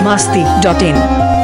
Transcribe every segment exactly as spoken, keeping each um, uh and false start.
masti dot in.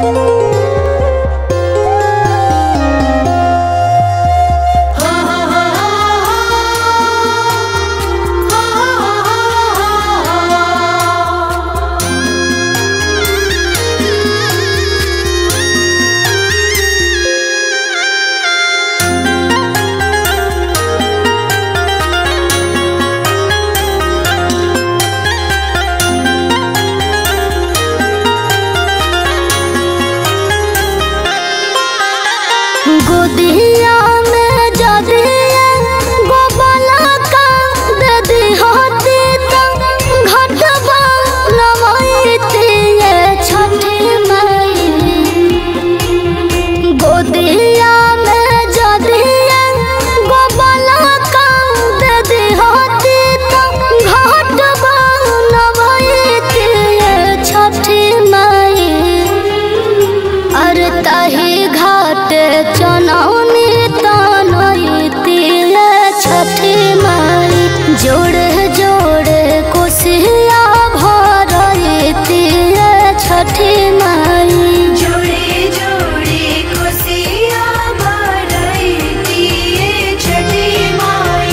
गोदिया में जदिया गोबला का ददी होती तो घटवा नवाईती ये छठी माई। गोदिया में जदिया गोबला का ददी होती तो घटवा नवाईती ये छठी माई। अरे ताही घाट चनौनी तनईती छठी माई। जोड़े जोड़े कोसिया भरईती छठी माई। जोड़े जोड़े कोसिया भरईती छठी माई।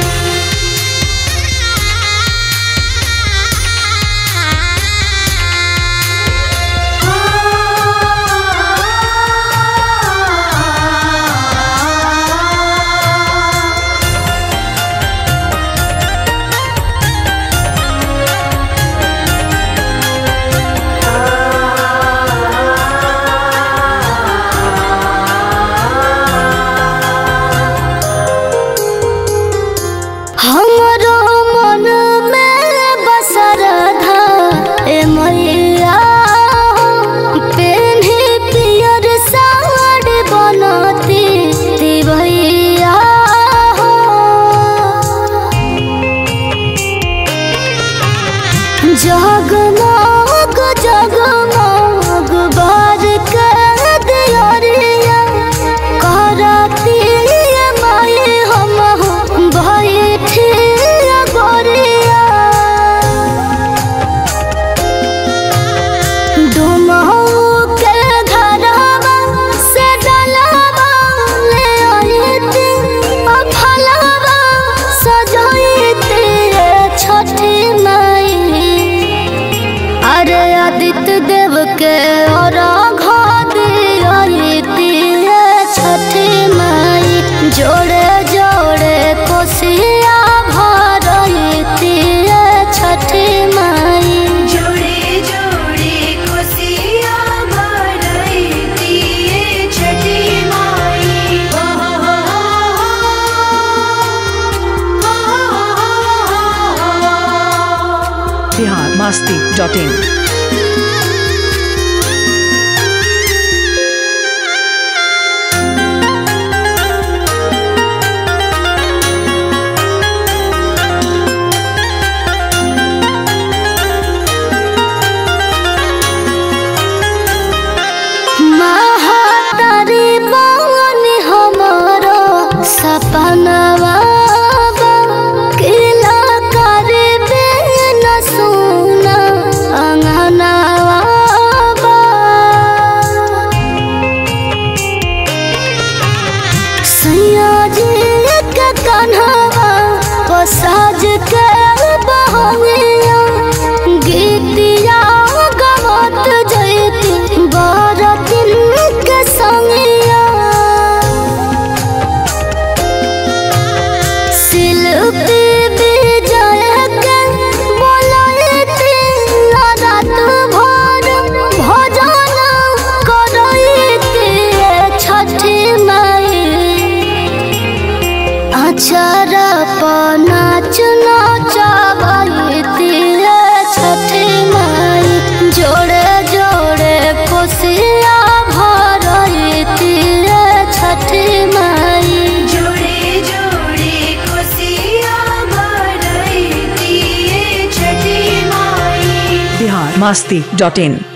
हमरो मन में बसरधा ए मैया पेन्ही पियर साड़ी बनती भैया। जगमग जगमग बार के दियरिया करती माई हम बैठी गोरिया। डुमऊ के घरवा से डलवा ले आईती फलवा सजाईती छठी माई। अरे आदित्य देव के और घाती छठी माई। जोड़े जोड़े कोसिया भरईती छठी माई। जोड़े जोड़े कोसिया भरईती छठी माई। Bihar masti dot in. महातारी बंगनी हमारो सपनवा किला करे बेन सुना अंगनवा। सैया जी के कन्हवा को साज के बहनिया गीतिया गवत जैती बरतिन के संगिया। शिल्पी विजय के बोलैती रात भर भजन करैती छठी माई। अचरा पर नाच नचबैती छठी माई। जोड़े जोड़े कोसिया भरईती छठी माई। जोड़े जोड़े कोसिया भरईती छठी माई। Bihar masti dot in.